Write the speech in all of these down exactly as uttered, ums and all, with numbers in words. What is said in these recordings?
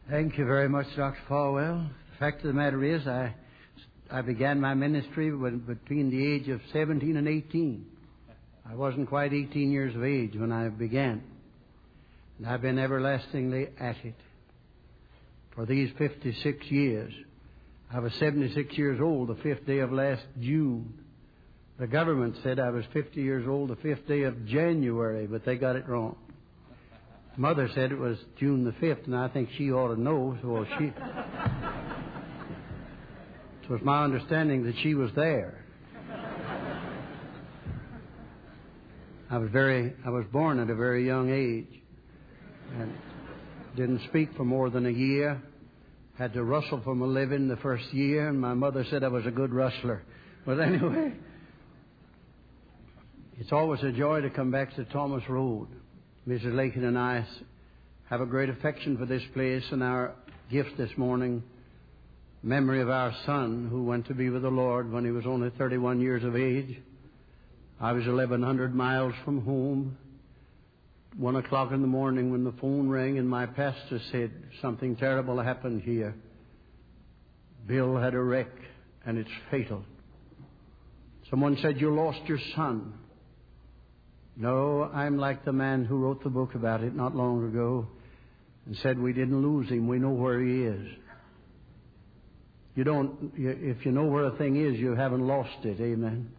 Thank you very much, Doctor Falwell. The fact of the matter is, I, I began my ministry when, between the age of seventeen and eighteen. I wasn't quite eighteen years of age when I began. And I've been everlastingly at it for these fifty-six years. I was seventy-six years old the fifth day of last June. The government said I was fifty years old the fifth day of January, but they got it wrong. Mother said it was June the fifth, and I think she ought to know. So she, it was my understanding that she was there. I was very, I was born at a very young age, and didn't speak for more than a year. Had to rustle for my living the first year, and my mother said I was a good rustler. But anyway, it's always a joy to come back to Thomas Road. Missus Lakin and I have a great affection for this place, and our gift this morning, memory of our son who went to be with the Lord when he was only thirty-one years of age. I was eleven hundred miles from home. One o'clock in the morning when the phone rang and my pastor said, something terrible happened here. Bill had a wreck and it's fatal. Someone said, you lost your son. No, I'm like the man who wrote the book about it not long ago and said we didn't lose him. We know where he is. You don't, if you know where a thing is, you haven't lost it. Amen.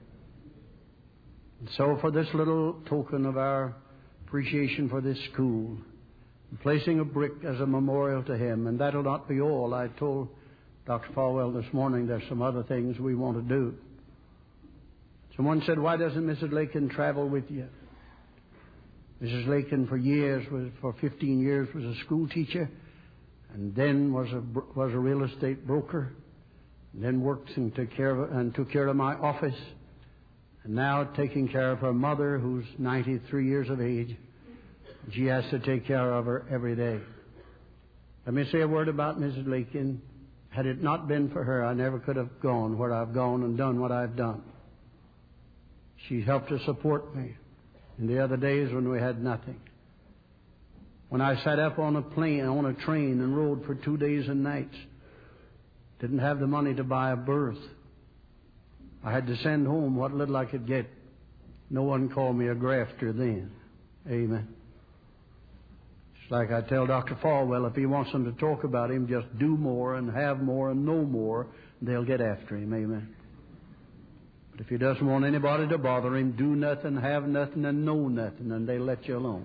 And so for this little token of our appreciation for this school, placing a brick as a memorial to him, and that'll not be all. I told Doctor Falwell this morning there's some other things we want to do. Someone said, why doesn't Missus Lakin travel with you? Missus Lakin for years, was for fifteen years, was a school teacher, and then was a was a real estate broker, and then worked and took care of and took care of my office, and now taking care of her mother, who's ninety-three years of age. She has to take care of her every day. Let me say a word about Missus Lakin. Had it not been for her, I never could have gone where I've gone and done what I've done. She helped to support me in the other days when we had nothing. When I sat up on a plane, on a train and rode for two days and nights, didn't have the money to buy a berth. I had to send home what little I could get. No one called me a grafter then. Amen. It's like I tell Doctor Falwell, if he wants them to talk about him, just do more and have more and know more, they'll get after him. Amen. But if he doesn't want anybody to bother him, do nothing, have nothing, and know nothing, and they'll let you alone.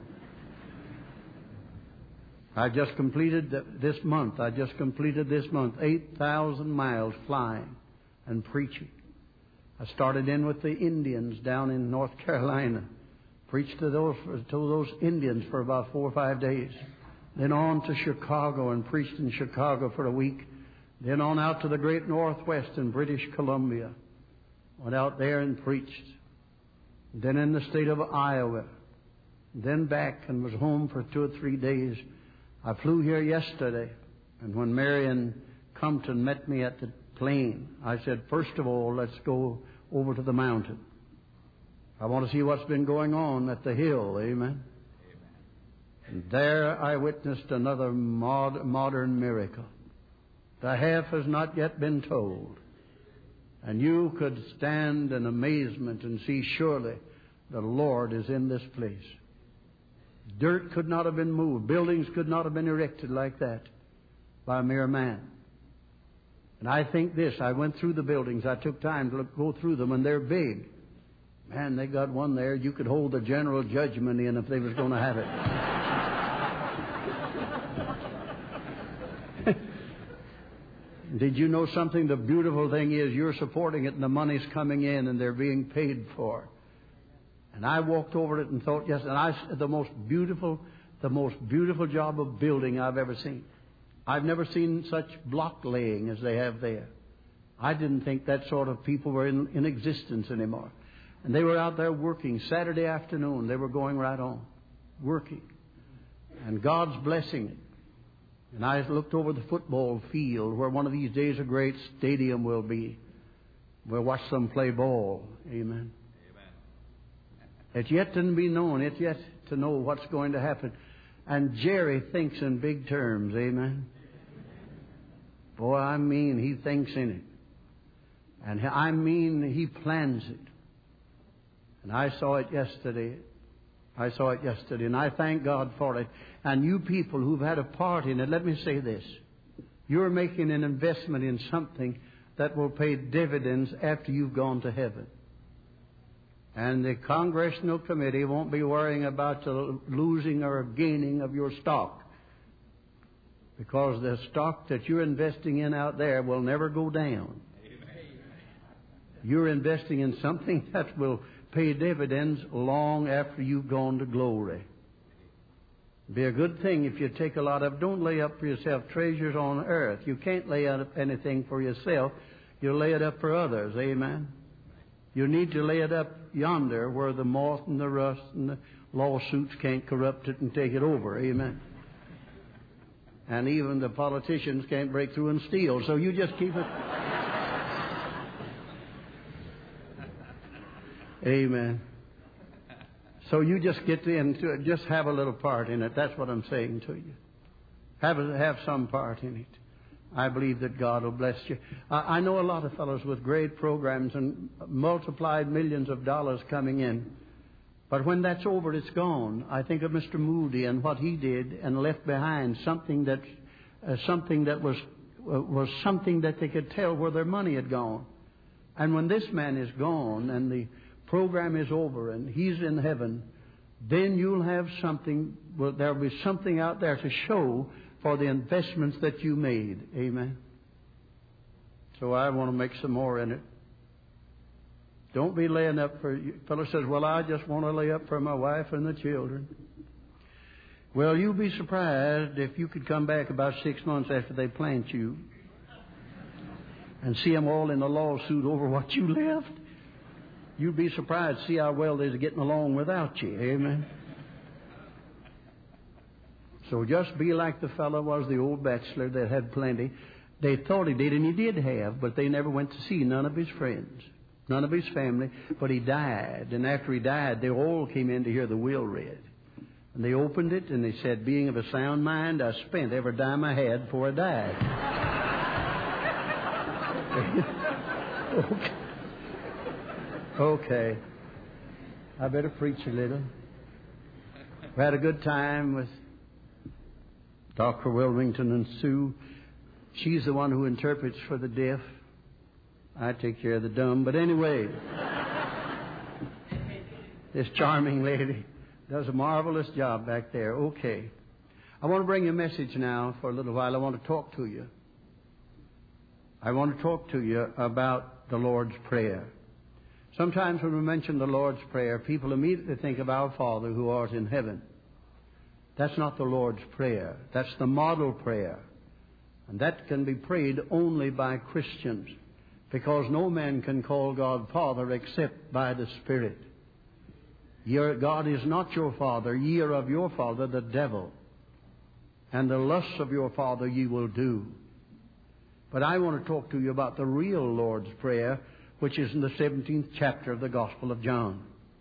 I just completed this month, I just completed this month eight thousand miles flying and preaching. I started in with the Indians down in North Carolina. Preached to those, to those Indians for about four or five days. Then on to Chicago and preached in Chicago for a week. Then on out to the great Northwest in British Columbia. Went out there and preached. Then in the state of Iowa. Then back and was home for two or three days. I flew here yesterday. And when Marion Compton met me at the plane, I said, first of all, let's go over to the mountain. I want to see what's been going on at the hill. Amen. Amen. And there I witnessed another mod, modern miracle. The half has not yet been told. And you could stand in amazement and see surely the Lord is in this place. Dirt could not have been moved. Buildings could not have been erected like that by a mere man. And I think this, I went through the buildings. I took time to look, go through them, and they're big. Man, they got one there. You could hold the general judgment in if they was going to have it. Did you know something? The beautiful thing is you're supporting it and the money's coming in and they're being paid for. And I walked over it and thought, yes, and I, the most beautiful, the most beautiful job of building I've ever seen. I've never seen such block laying as they have there. I didn't think that sort of people were in, in existence anymore. And they were out there working. Saturday afternoon, they were going right on, working. And God's blessing it. And I looked over the football field where one of these days a great stadium will be. We'll watch them play ball. Amen. Amen. It's yet to be known. It's yet to know what's going to happen. And Jerry thinks in big terms, amen? Boy, I mean, he thinks in it. And I mean, he plans it. And I saw it yesterday. I saw it yesterday, and I thank God for it. And you people who've had a part in it, let me say this. You're making an investment in something that will pay dividends after you've gone to heaven. And the Congressional Committee won't be worrying about the losing or gaining of your stock. Because the stock that you're investing in out there will never go down. Amen. You're investing in something that will pay dividends long after you've gone to glory. It'd be a good thing if you take a lot of... Don't lay up for yourself treasures on earth. You can't lay up anything for yourself. You lay it up for others. Amen. You need to lay it up yonder where the moth and the rust and the lawsuits can't corrupt it and take it over. Amen. And even the politicians can't break through and steal. So you just keep it... Amen. So you just get into it. Just have a little part in it. That's what I'm saying to you. Have a, have some part in it. I believe that God will bless you. I, I know a lot of fellows with great programs and multiplied millions of dollars coming in. But when that's over, it's gone. I think of Mister Moody and what he did and left behind something that uh, something that was uh, was something that they could tell where their money had gone. And when this man is gone and the program is over and he's in heaven, then you'll have something, well, there'll be something out there to show for the investments that you made. Amen. So I want to make some more in it. Don't be laying up for... Fellow says, well, I just want to lay up for my wife and the children. Well, you'll be surprised if you could come back about six months after they plant you and see them all in a lawsuit over what you left. You'd be surprised to see how well they're getting along without you. Amen. So just be like the fellow was, the old bachelor that had plenty. They thought he did, and he did have, but they never went to see none of his friends, none of his family. But he died, and after he died, they all came in to hear the will read. And they opened it, and they said, being of a sound mind, I spent every dime I had before I died. Okay. Okay. I better preach a little. We had a good time with Doctor Wilmington and Sue. She's the one who interprets for the deaf. I take care of the dumb. But anyway, this charming lady does a marvelous job back there. Okay. I want to bring you a message now for a little while. I want to talk to you. I want to talk to you about the Lord's Prayer. Sometimes when we mention the Lord's Prayer, people immediately think of our Father who art in heaven. That's not the Lord's Prayer. That's the model prayer. And that can be prayed only by Christians, because no man can call God Father except by the Spirit. Your, God is not your father. Ye are of your father, the devil. And the lusts of your father ye will do. But I want to talk to you about the real Lord's Prayer, which is in the seventeenth chapter of the Gospel of John.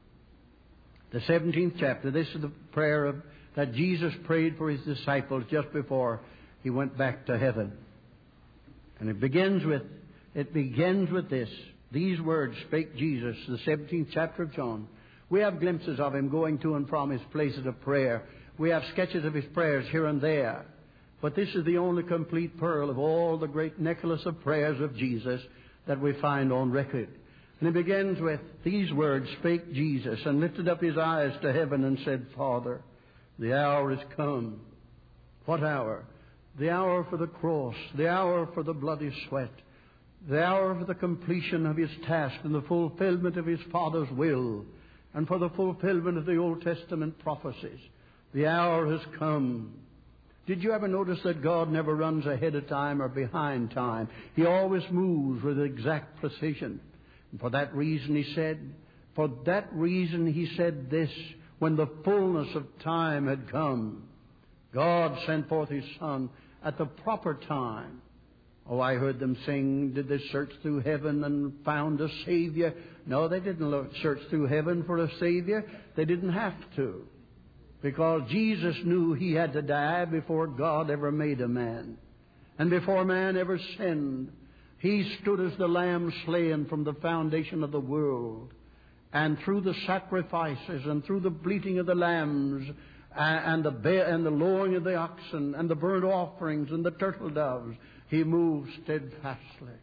The seventeenth chapter, this is the prayer of, that Jesus prayed for His disciples just before He went back to heaven. And it begins with, it begins with this. These words spake Jesus, the seventeenth chapter of John. We have glimpses of Him going to and from His places of prayer. We have sketches of His prayers here and there. But this is the only complete pearl of all the great necklace of prayers of Jesus that we find on record. And it begins with these words, spake Jesus, and lifted up His eyes to heaven and said, Father, the hour is come. What hour? The hour for the cross, the hour for the bloody sweat, the hour for the completion of His task and the fulfillment of His Father's will, and for the fulfillment of the Old Testament prophecies. The hour has come. Did you ever notice that God never runs ahead of time or behind time? He always moves with exact precision. And for that reason He said, for that reason He said this, when the fullness of time had come, God sent forth His Son at the proper time. Oh, I heard them sing, did they search through heaven and found a Savior? No, they didn't look, search through heaven for a Savior. They didn't have to. because Jesus knew He had to die before God ever made a man. And before man ever sinned, He stood as the Lamb slain from the foundation of the world. And through the sacrifices and through the bleating of the lambs and the bear and the lowing of the oxen and the burnt offerings and the turtle doves, He moved steadfastly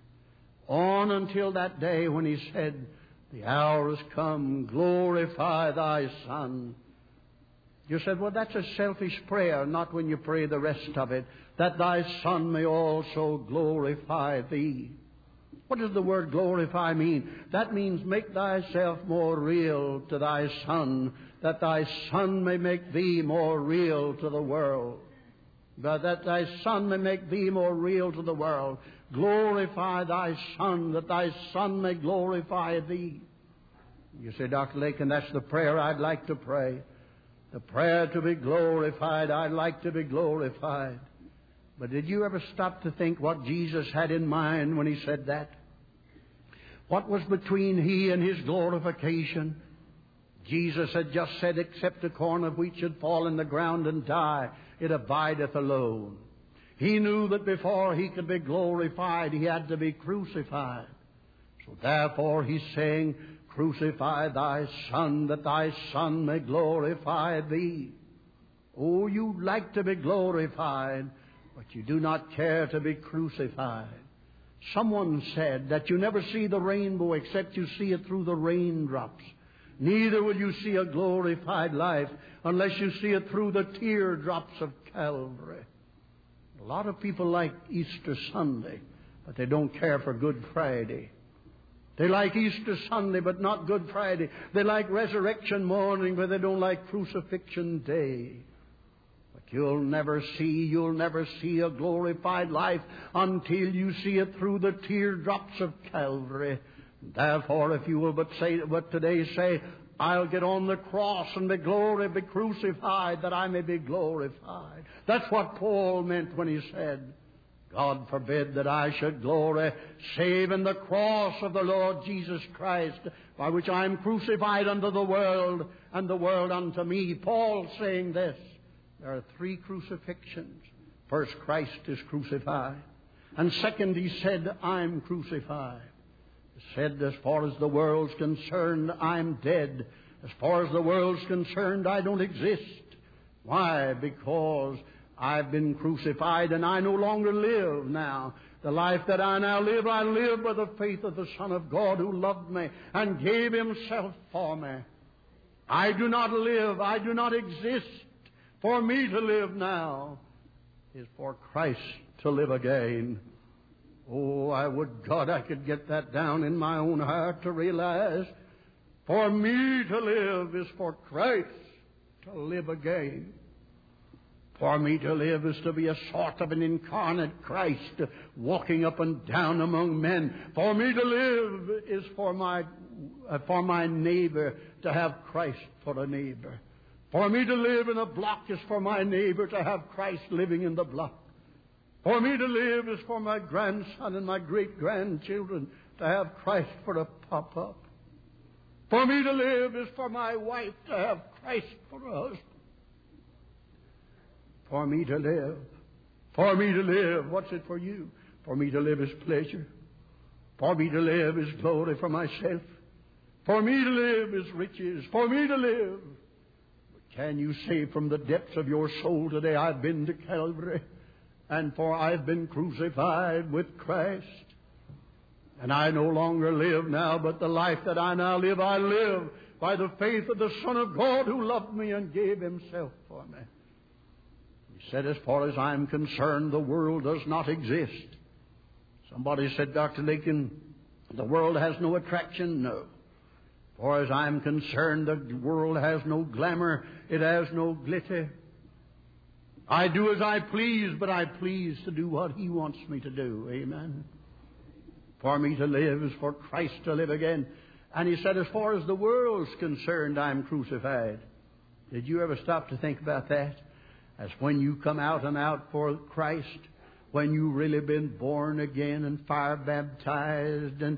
on until that day when He said, "The hour has come, glorify Thy Son." You said, well, that's a selfish prayer, not when you pray the rest of it, that Thy Son may also glorify Thee. What does the word glorify mean? That means make Thyself more real to Thy Son, that Thy Son may make Thee more real to the world. But that Thy Son may make Thee more real to the world. Glorify Thy Son, that Thy Son may glorify Thee. You say, Doctor Lakin, that's the prayer I'd like to pray. The prayer to be glorified, I'd like to be glorified. But did you ever stop to think what Jesus had in mind when He said that? What was between He and His glorification? Jesus had just said, except a corn of wheat should fall in the ground and die, it abideth alone. He knew that before He could be glorified, He had to be crucified. So therefore He's saying, crucify Thy Son, that Thy Son may glorify Thee. Oh, you like to be glorified, but you do not care to be crucified. Someone said that you never see the rainbow except you see it through the raindrops. Neither will you see a glorified life unless you see it through the teardrops of Calvary. A lot of people like Easter Sunday, but they don't care for Good Friday. They like Easter Sunday, but not Good Friday. They like Resurrection morning, but they don't like Crucifixion Day. But you'll never see, you'll never see a glorified life until you see it through the teardrops of Calvary. Therefore, if you will but say, but today say, I'll get on the cross and be glory, be crucified, that I may be glorified. That's what Paul meant when he said, God forbid that I should glory, save in the cross of the Lord Jesus Christ, by which I am crucified unto the world, and the world unto me. Paul saying this, there are three crucifixions. First, Christ is crucified. And second, he said, I'm crucified. He said, as far as the world's concerned, I'm dead. As far as the world's concerned, I don't exist. Why? Because I've been crucified and I no longer live now. The life that I now live, I live by the faith of the Son of God who loved me and gave Himself for me. I do not live, I do not exist. For me to live now is for Christ to live again. Oh, I would God I could get that down in my own heart to realize, for me to live is for Christ to live again. For me to live is to be a sort of an incarnate Christ walking up and down among men. For me to live is for my, uh, for my neighbor to have Christ for a neighbor. For me to live in a block is for my neighbor to have Christ living in the block. For me to live is for my grandson and my great-grandchildren to have Christ for a pop-up. For me to live is for my wife to have Christ for a husband. For me to live. For me to live. What's it for you? For me to live is pleasure. For me to live is glory for myself. For me to live is riches. For me to live. But can you say from the depths of your soul today, I've been to Calvary, and for I've been crucified with Christ. And I no longer live now, but the life that I now live, I live by the faith of the Son of God who loved me and gave Himself for me. He said, as far as I'm concerned, the world does not exist. Somebody said, Doctor Lakin, the world has no attraction. No. As far as I'm concerned, the world has no glamour. It has no glitter. I do as I please, but I please to do what He wants me to do. Amen. For me to live is for Christ to live again. And he said, as far as the world's concerned, I'm crucified. Did you ever stop to think about that? As when you come out and out for Christ, when you've really been born again and fire baptized and,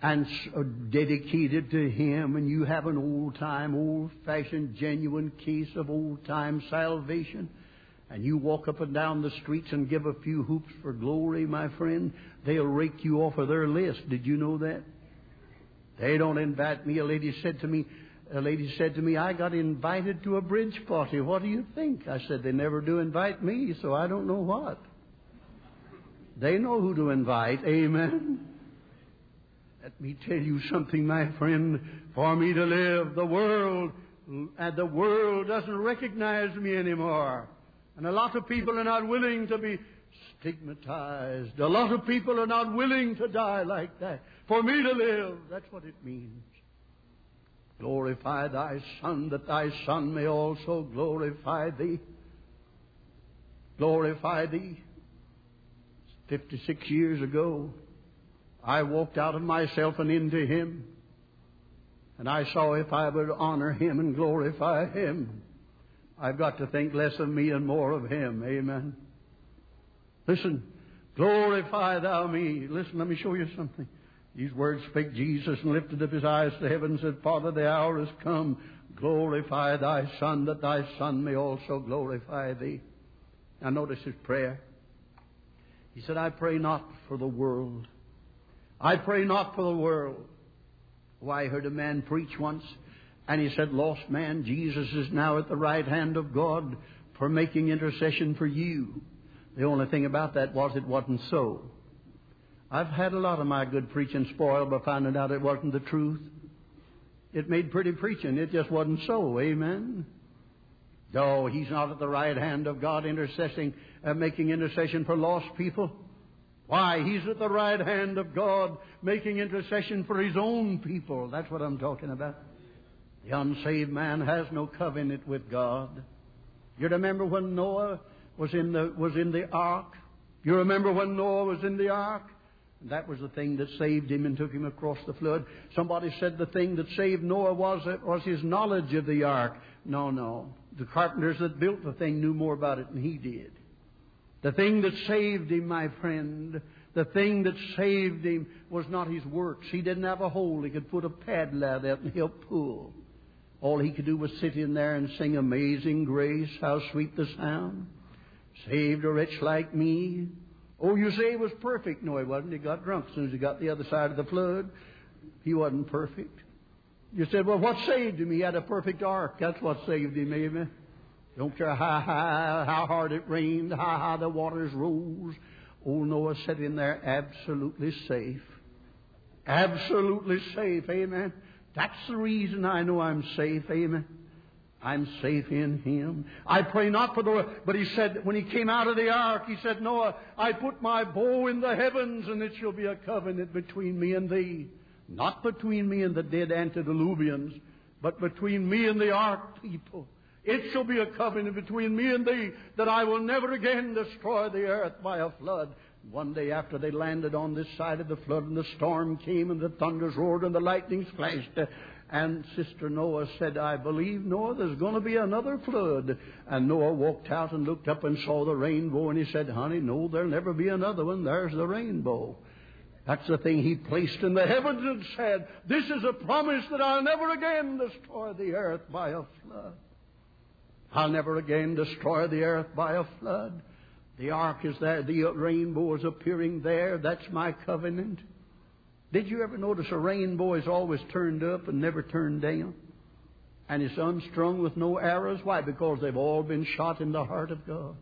and so dedicated to Him, and you have an old-time, old-fashioned, genuine case of old-time salvation, and you walk up and down the streets and give a few hoops for glory, my friend, they'll rake you off of their list. Did you know that? They don't invite me. A lady said to me, a lady said to me, I got invited to a bridge party. What do you think? I said, they never do invite me, so I don't know what. They know who to invite. Amen. Let me tell you something, my friend. For me to live, the world, and the world doesn't recognize me anymore. And a lot of people are not willing to be stigmatized. A lot of people are not willing to die like that. For me to live, that's what it means. Glorify thy Son, that thy Son may also glorify thee. Glorify thee. Fifty-six years ago, I walked out of myself and into Him. And I saw if I would honor Him and glorify Him, I've got to think less of me and more of Him. Amen. Listen, glorify thou me. Listen, let me show you something. These words spake Jesus and lifted up His eyes to heaven and said, Father, the hour is come. Glorify thy Son, that thy Son may also glorify thee. Now notice His prayer. He said, I pray not for the world. I pray not for the world. Oh, I heard a man preach once, and he said, lost man, Jesus is now at the right hand of God for making intercession for you. The only thing about that was it wasn't so. I've had a lot of my good preaching spoiled by finding out it wasn't the truth. It made pretty preaching. It just wasn't so. Amen. No, He's not at the right hand of God intercessing, uh, making intercession for lost people. Why? He's at the right hand of God making intercession for His own people. That's what I'm talking about. The unsaved man has no covenant with God. You remember when Noah was in the was in the ark? You remember when Noah was in the ark? That was the thing that saved him and took him across the flood. Somebody said the thing that saved Noah was, was his knowledge of the ark. No, no. The carpenters that built the thing knew more about it than he did. The thing that saved him, my friend, the thing that saved him was not his works. He didn't have a hole he could put a paddle out at and help pull. All he could do was sit in there and sing Amazing Grace, how sweet the sound. Saved a wretch like me. Oh, you say he was perfect. No, he wasn't. He got drunk as soon as he got the other side of the flood. He wasn't perfect. You said, well, what saved him? He had a perfect ark. That's what saved him, amen. Don't care how high, how hard it rained, how high the waters rose. Old Noah sat in there absolutely safe. Absolutely safe, amen. That's the reason I know I'm safe, amen. I'm safe in Him. I pray not for the world. But he said, when he came out of the ark, he said, Noah, I put my bow in the heavens, and it shall be a covenant between me and thee. Not between me and the dead antediluvians, but between me and the ark people. It shall be a covenant between me and thee, that I will never again destroy the earth by a flood. One day after they landed on this side of the flood, and the storm came, and the thunders roared, and the lightnings flashed, and Sister Noah said, I believe, Noah, there's going to be another flood. And Noah walked out and looked up and saw the rainbow, and he said, honey, no, there'll never be another one. There's the rainbow. That's the thing He placed in the heavens and said, this is a promise that I'll never again destroy the earth by a flood. I'll never again destroy the earth by a flood. The ark is there. The rainbow is appearing there. That's my covenant. Did you ever notice a rainbow is always turned up and never turned down? And it's unstrung with no arrows. Why? Because they've all been shot in the heart of God.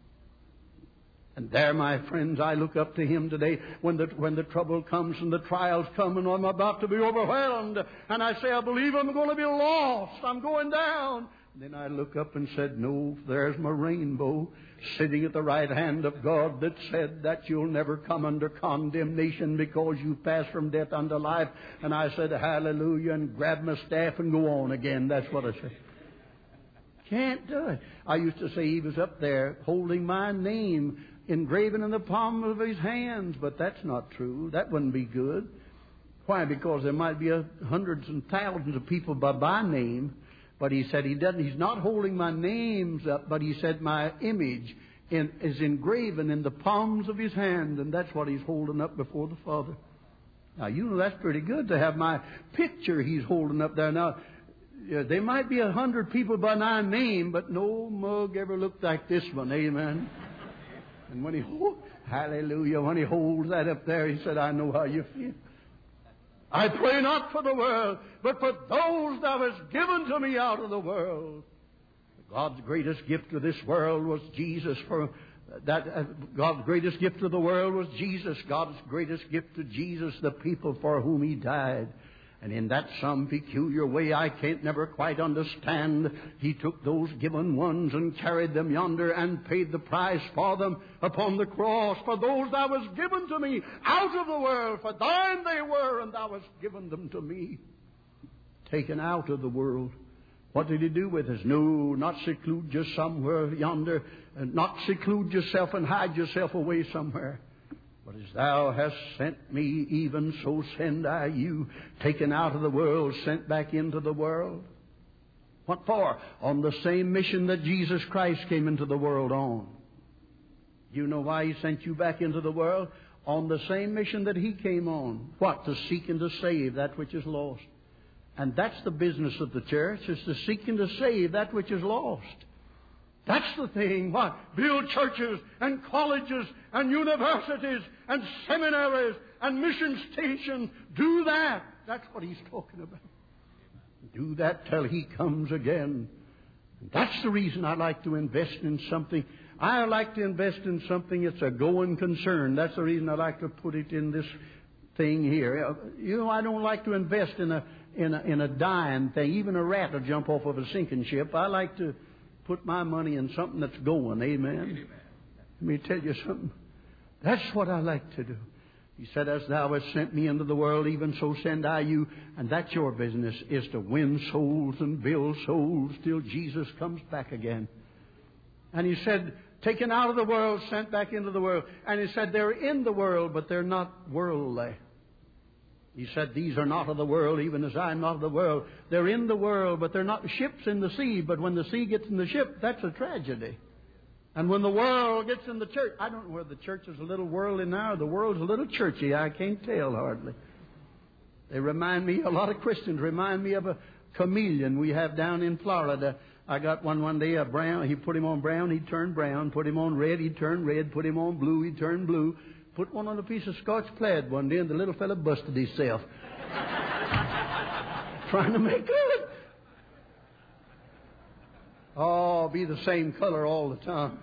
And there, my friends, I look up to Him today when the, when the trouble comes and the trials come and I'm about to be overwhelmed. And I say, I believe I'm going to be lost. I'm going down. Then I look up and said, no, there's my rainbow sitting at the right hand of God that said that you'll never come under condemnation because you pass from death unto life. And I said, hallelujah, and grabbed my staff and go on again. That's what I said. Can't do it. I used to say He was up there holding my name engraven in the palm of His hands, but that's not true. That wouldn't be good. Why? Because there might be a, hundreds and thousands of people by my name. But He said He doesn't. He's not holding my names up, but He said my image in, is engraven in the palms of His hand, and that's what He's holding up before the Father. Now, you know that's pretty good to have my picture he's holding up there. Now, yeah, there might be a hundred people by my name, but no mug ever looked like this one. Amen. And when he, oh, hallelujah, when he holds that up there, he said, I know how you feel. I pray not for the world, but for those that was given to me out of the world. God's greatest gift to this world was Jesus. For that, uh, God's greatest gift to the world was Jesus. God's greatest gift to Jesus, the people for whom He died. And in that some peculiar way I can't never quite understand, He took those given ones and carried them yonder and paid the price for them upon the cross. For those that was given to me out of the world, for thine they were, and thou hast given them to me. Taken out of the world. What did He do with us? No, not seclude you somewhere yonder, and not seclude yourself and hide yourself away somewhere. But as thou hast sent me, even so send I you. Taken out of the world, sent back into the world. What for? On the same mission that Jesus Christ came into the world on. You know why He sent you back into the world? On the same mission that He came on. What? To seek and to save that which is lost. And that's the business of the church, is to seek and to save that which is lost. That's the thing. What? Build churches and colleges and universities and seminaries and mission stations. Do that. That's what He's talking about. Do that till He comes again. That's the reason I like to invest in something. I like to invest in something that's a going concern. That's the reason I like to put it in this thing here. You know, I don't like to invest in a in a, in a dying thing. Even a rat will jump off of a sinking ship. I like to put my money in something that's going. Amen. Amen. Let me tell you something. That's what I like to do. He said, as thou hast sent me into the world, even so send I you. And that's your business, is to win souls and build souls till Jesus comes back again. And He said, taken out of the world, sent back into the world. And He said, they're in the world, but they're not worldly. He said, these are not of the world, even as I am not of the world. They're in the world, but they're not ships in the sea. But when the sea gets in the ship, that's a tragedy. And when the world gets in the church, I don't know whether the church is a little worldly now or the world's a little churchy. I can't tell hardly. They remind me, a lot of Christians remind me of a chameleon we have down in Florida. I got one one day, a brown. He put him on brown, he turned brown. Put him on red, he turned red. Put him on blue, he turned blue. Put one on a piece of Scotch plaid one day, and the little fellow busted himself. Trying to make good. Oh, be the same color all the time.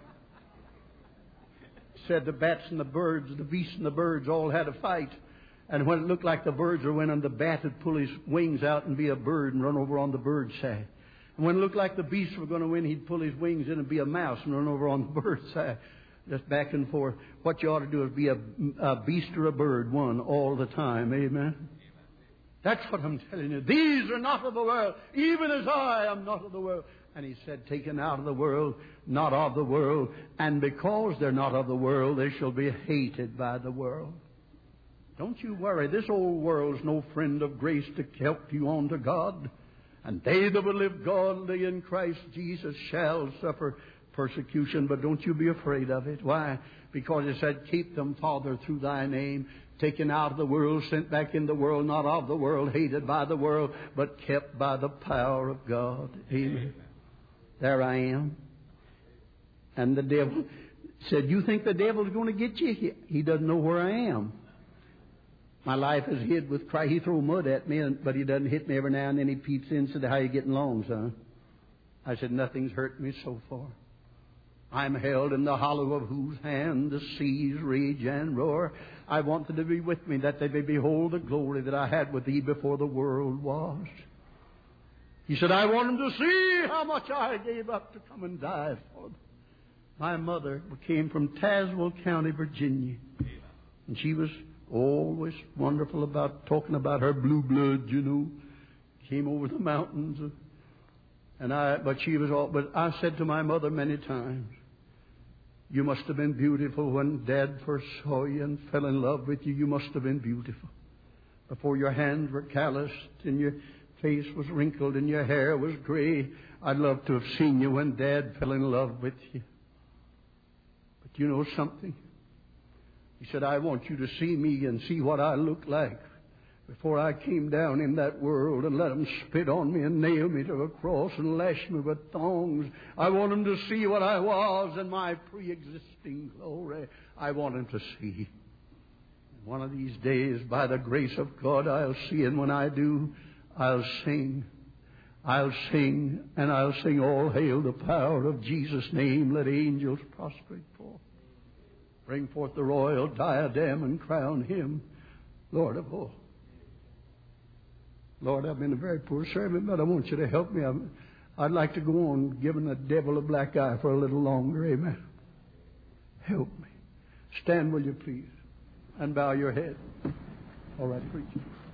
Said the bats and the birds, the beasts and the birds all had a fight. And when it looked like the birds were winning, the bat would pull his wings out and be a bird and run over on the bird's side. And when it looked like the beasts were going to win, he'd pull his wings in and be a mouse and run over on the bird's side. Just back and forth. What you ought to do is be a, a beast or a bird, one, all the time. Amen? That's what I'm telling you. These are not of the world, even as I am not of the world. And He said, taken out of the world, not of the world. And because they're not of the world, they shall be hated by the world. Don't you worry. This old world's no friend of grace to help you on to God. And they that will live godly in Christ Jesus shall suffer persecution, but don't you be afraid of it. Why? Because He said, keep them, Father, through Thy name, taken out of the world, sent back in the world, not of the world, hated by the world, but kept by the power of God. Amen. There I am. And the devil said, you think the devil's going to get you? He, he doesn't know where I am. My life is hid with Christ. He throws mud at me, but he doesn't hit me every now and then. He peeps in and said, how you getting along, son? I said, nothing's hurt me so far. I'm held in the hollow of whose hand the seas rage and roar. I want them to be with me, that they may behold the glory that I had with thee before the world was. He said, I want them to see how much I gave up to come and die for them. My mother came from Tazewell County, Virginia. And she was always wonderful about talking about her blue blood, you know. Came over the mountains. And I, but she was all, but I said to my mother many times, you must have been beautiful when Dad first saw you and fell in love with you. You must have been beautiful. Before your hands were calloused and your face was wrinkled and your hair was gray, I'd love to have seen you when Dad fell in love with you. But you know something? He said, I want you to see me and see what I look like before I came down in that world and let them spit on me and nail me to a cross and lash me with thongs. I want them to see what I was in my pre-existing glory. I want them to see. One of these days, by the grace of God, I'll see, and when I do, I'll sing. I'll sing, and I'll sing, all hail the power of Jesus' name. Let angels prostrate forth. Bring forth the royal diadem and crown Him Lord of all. Lord, I've been a very poor servant, but I want you to help me. I'm, I'd like to go on giving the devil a black eye for a little longer. Amen. Help me. Stand, will you please, and bow your head. All right, preacher.